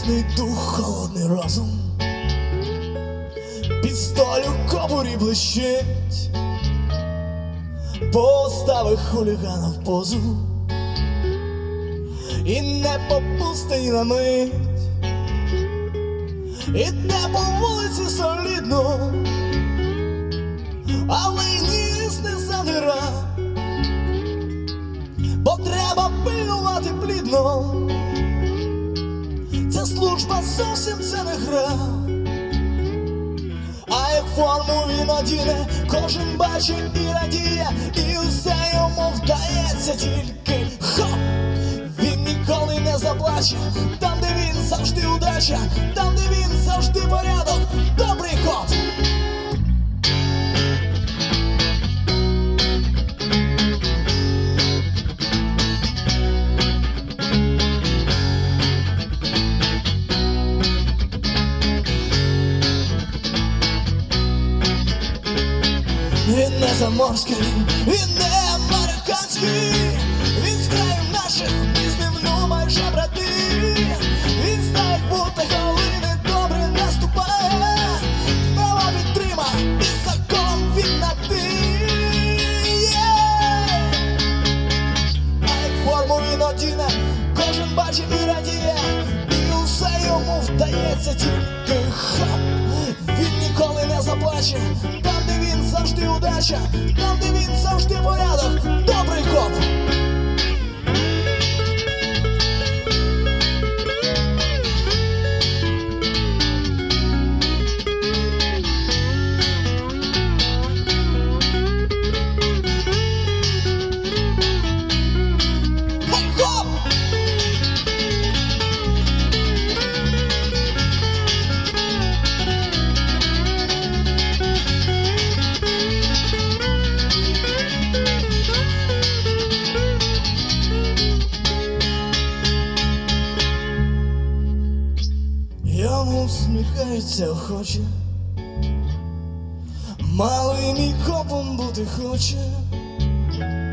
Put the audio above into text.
Небесний дух, холодний розум, пістоль у кобурі блищить, поставив хулігана в позу і не попусти ні на мить. Іде по вулиці солідно, але й ніс не задира, бо треба пильнувати плідно. Ця служба зовсім це не гра, а як форму він одіне, кожен бачить і радіє, і усе йому вдається, тільки хоп! Він ніколи не заплаче, там де він завжди удача, там де він завжди порядок, добрий ход. Він не заморський, він не американський, він з краю наших, ми з ним ну майже брати. Він знає, як бути, коли недобре наступає, право підтрима, і закон він на ти. А як форму він одіне, кожен бачить і радіє, і усе йому вдається, тільки хоп! Він ніколи не заплаче, там де він завжди удача, там де він завжди порядок, добрий коп. Йому всміхається охоче, малий мій копом бути хоче.